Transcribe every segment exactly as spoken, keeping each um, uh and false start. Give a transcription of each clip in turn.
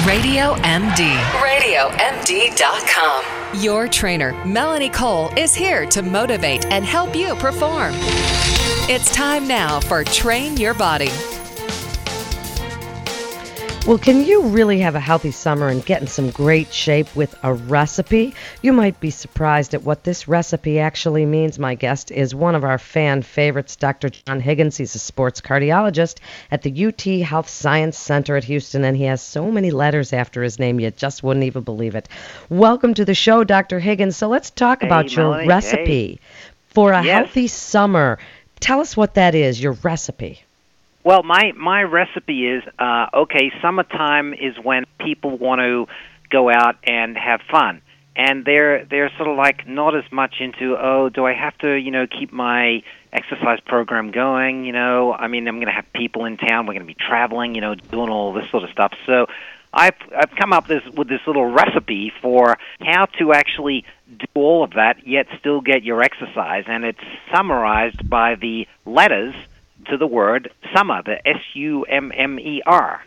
Radio M D. radio M D dot com. Your trainer, Melanie Cole, is here to motivate and help you perform. It's time now for Train Your Body. Well, can you really have a healthy summer and get in some great shape with a recipe? You might be surprised at what this recipe actually means. My guest is one of our fan favorites, Doctor John Higgins. He's a sports cardiologist at the U T Health Science Center at Houston, and he has so many letters after his name you just wouldn't even believe it. Welcome to the show, Doctor Higgins. So let's talk Hey, about your Melanie. recipe Hey. for a Yes. healthy summer. Tell us what that is, your recipe. Well, my, my recipe is, uh, okay, summertime is when people want to go out and have fun. And they're they're sort of like not as much into, oh, do I have to, you know, keep my exercise program going? You know, I mean, I'm going to have people in town. We're going to be traveling, you know, doing all this sort of stuff. So I've I've come up this with this little recipe for how to actually do all of that, yet still get your exercise. And it's summarized by the letters to the word summer, the S U M M E R.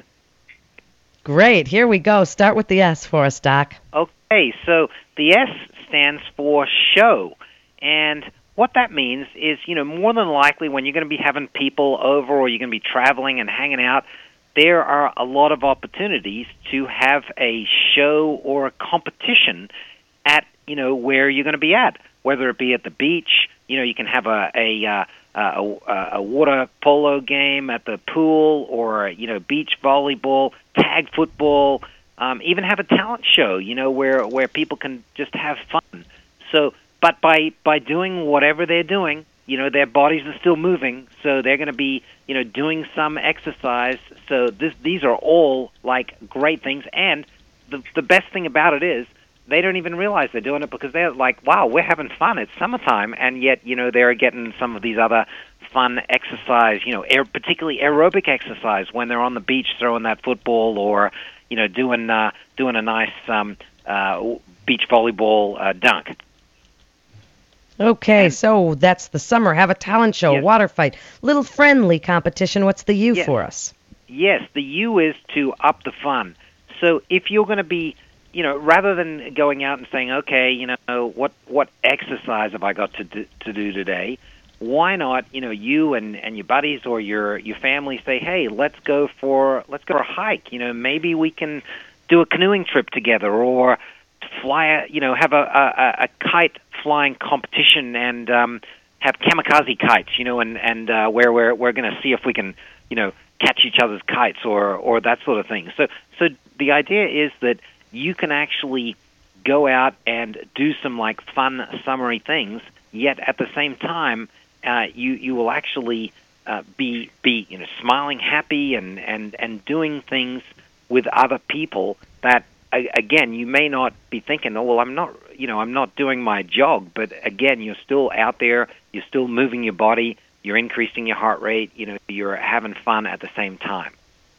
Great. Here we go. Start with the S for us, Doc. Okay, so the S stands for show. And what that means is, you know, more than likely when you're going to be having people over or you're going to be traveling and hanging out, there are a lot of opportunities to have a show or a competition at, you know, where you're going to be at, whether it be at the beach. You know, you can have a, a uh, Uh, a, a water polo game at the pool, or you know, beach volleyball, tag football, um, even have a talent show. You know, where where people can just have fun. So, but by by doing whatever they're doing, you know, their bodies are still moving, so they're going to be, you know, doing some exercise. So this these are all like great things, and the the best thing about it is, they don't even realize they're doing it because they're like, wow, we're having fun. It's summertime. And yet, you know, they're getting some of these other fun exercise, you know, aer- particularly aerobic exercise when they're on the beach throwing that football or, you know, doing uh, doing a nice um, uh, beach volleyball uh, dunk. Okay, And, so that's the summer. Have a talent show, yes. water fight, little friendly competition. What's the U Yes. for us? Yes, the U is to up the fun. So if you're going to be, you know, rather than going out and saying, okay, you know, what what exercise have I got to do, to do today? Why not, you know, you and, and your buddies or your your family say, hey, let's go for let's go for a hike. You know, maybe we can do a canoeing trip together, or fly, a, you know, have a, a, a kite flying competition and um, have kamikaze kites. You know, and and uh, where we're we're going to see if we can, you know, catch each other's kites or or that sort of thing. So so the idea is that you can actually go out and do some like fun summery things, yet at the same time, uh, you you will actually uh, be be you know smiling, happy, and, and, and doing things with other people that a- again you may not be thinking, oh well, I'm not you know I'm not doing my jog, but again you're still out there, you're still moving your body, you're increasing your heart rate, you know you're having fun at the same time.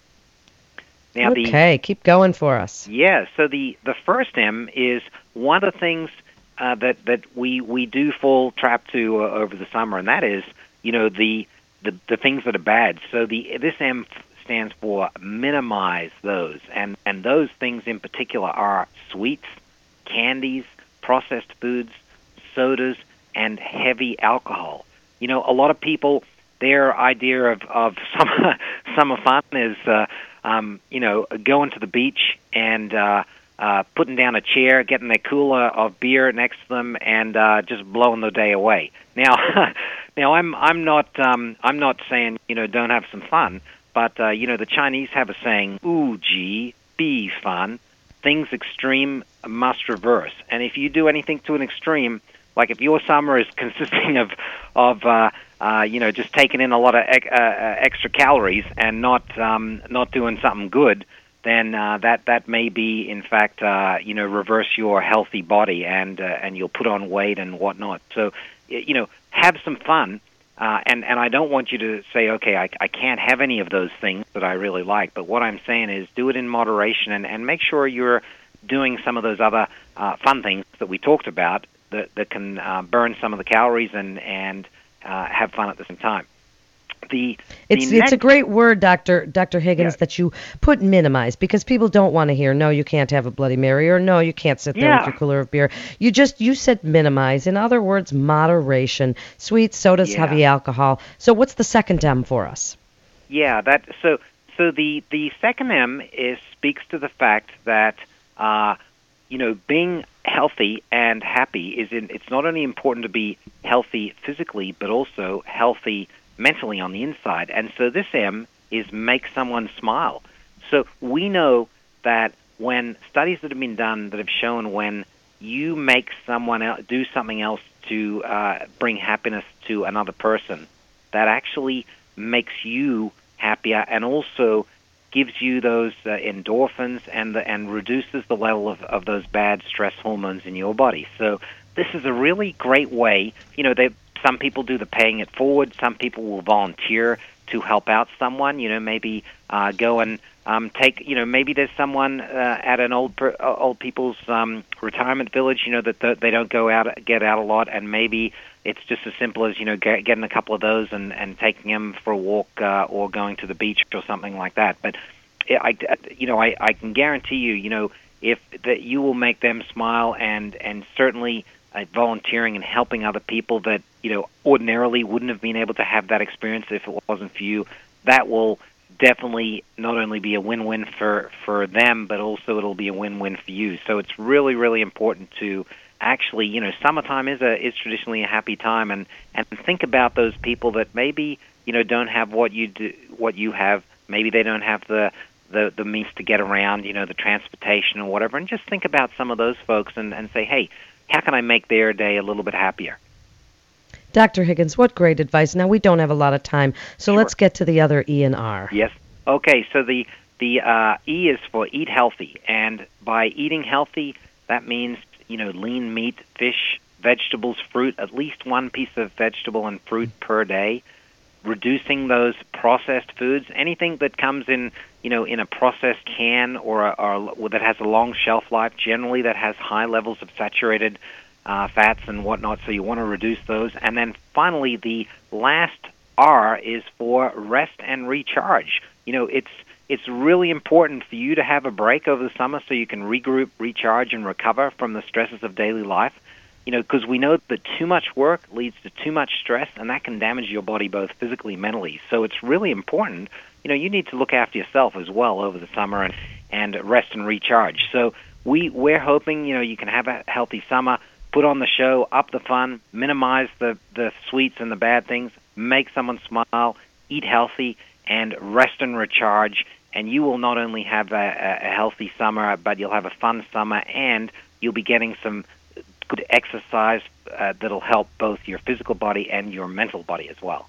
Now, okay, the, keep going for us. Yeah, so the, the first M is one of the things uh, that that we, we do fall trap to uh, over the summer, and that is, you know, the, the the things that are bad. So the this M stands for minimize those, and and those things in particular are sweets, candies, processed foods, sodas, and heavy alcohol. You know, a lot of people, their idea of of summer summer fun is. Uh, Um, you know, going to the beach and uh, uh, putting down a chair, getting a cooler of beer next to them, and uh, just blowing the day away. Now, now I'm I'm not um, I'm not saying you know don't have some fun, but uh, you know the Chinese have a saying, "Ooh, gee, be fun. Things extreme must reverse." And if you do anything to an extreme, like if your summer is consisting of of uh, Uh, you know, just taking in a lot of ec- uh, extra calories and not um, not doing something good, then uh, that that may be, in fact, uh, you know, reverse your healthy body and uh, and you'll put on weight and whatnot. So, you know, have some fun, uh, and and I don't want you to say, okay, I, I can't have any of those things that I really like. But what I'm saying is, do it in moderation and, and make sure you're doing some of those other uh, fun things that we talked about that that can uh, burn some of the calories and and Uh, have fun at the same time. The, it's the it's a great word, Doctor Doctor Higgins, yeah. that you put minimize, because people don't want to hear no, you can't have a Bloody Mary, or no, you can't sit there yeah. with your cooler of beer. You just you said minimize. In other words, moderation. Sweet sodas, yeah. heavy alcohol. So what's the second M for us? Yeah, that so so the the second M is speaks to the fact that uh, you know being healthy and happy is in. It's not only important to be healthy physically, but also healthy mentally on the inside. And so this M is make someone smile. So we know that when studies that have been done that have shown when you make someone else do something else to uh, bring happiness to another person, that actually makes you happier and also gives you those uh, endorphins and the, and reduces the level of, of those bad stress hormones in your body. So this is a really great way. You know, they some people do the paying it forward. Some people will volunteer to help out someone. You know, maybe uh, go and um, take. You know, maybe there's someone uh, at an old per, uh, old people's um, retirement village. You know that the, they don't go out get out a lot, and maybe it's just as simple as you know get, getting a couple of those and, and taking them for a walk uh, or going to the beach or something like that. But I, you know, I, I can guarantee you, you know, if that you will make them smile, and and certainly uh, volunteering and helping other people that you know ordinarily wouldn't have been able to have that experience if it wasn't for you. That will definitely not only be a win-win for for them, but also it'll be a win-win for you. So it's really, really important to actually, you know, summertime is a is traditionally a happy time, and and think about those people that maybe you know don't have what you do, what you have. Maybe they don't have the the the means to get around, you know, the transportation or whatever, and just think about some of those folks and, and say, hey, how can I make their day a little bit happier? Doctor Higgins, what great advice. Now, we don't have a lot of time, so Sure. Let's get to the other E and R. Yes. Okay, so the, the uh, E is for eat healthy, and by eating healthy, that means, you know, lean meat, fish, vegetables, fruit, at least one piece of vegetable and fruit per day, reducing those processed foods, anything that comes in, you know, in a processed can or, a, or that has a long shelf life, generally that has high levels of saturated uh, fats and whatnot, so you want to reduce those. And then finally, the last R is for rest and recharge. You know, it's it's really important for you to have a break over the summer so you can regroup, recharge, and recover from the stresses of daily life. You know, because we know that too much work leads to too much stress, and that can damage your body both physically and mentally. So it's really important. You know, you need to look after yourself as well over the summer and, and rest and recharge. So we, we're hoping, you know, you can have a healthy summer, put on the show, up the fun, minimize the, the sweets and the bad things, make someone smile, eat healthy, and rest and recharge. And you will not only have a, a healthy summer, but you'll have a fun summer, and you'll be getting some good exercise uh, that'll help both your physical body and your mental body as well.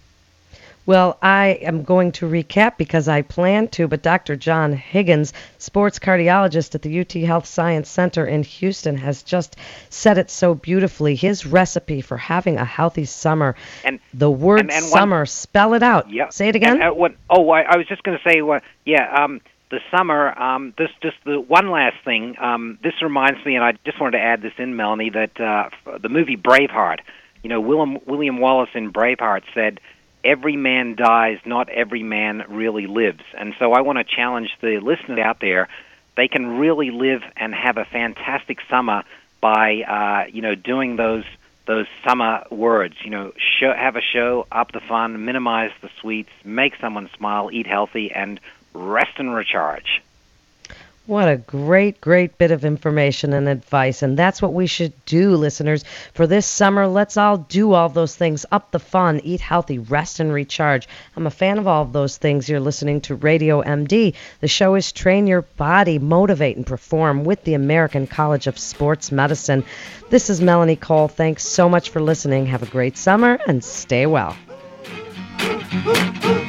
Well, I am going to recap because I plan to, but Doctor John Higgins, sports cardiologist at the U T Health Science Center in Houston, has just said it so beautifully. His recipe for having a healthy summer. And the word and, and summer, one, spell it out. Yeah. Say it again. And, uh, what, oh, I, I was just going to say, well, yeah, um, the summer, um, this just the one last thing. Um, this reminds me, and I just wanted to add this in, Melanie, that uh, the movie Braveheart, you know, William, William Wallace in Braveheart said, every man dies, not every man really lives. And so I want to challenge the listeners out there. They can really live and have a fantastic summer by, uh, you know, doing those those summer words. You know, show, have a show, up the fun, minimize the sweets, make someone smile, eat healthy, and rest and recharge. What a great, great bit of information and advice. And that's what we should do, listeners. For this summer, let's all do all those things. Up the fun, eat healthy, rest and recharge. I'm a fan of all of those things. You're listening to Radio M D. The show is Train Your Body, Motivate, and Perform with the American College of Sports Medicine. This is Melanie Cole. Thanks so much for listening. Have a great summer and stay well.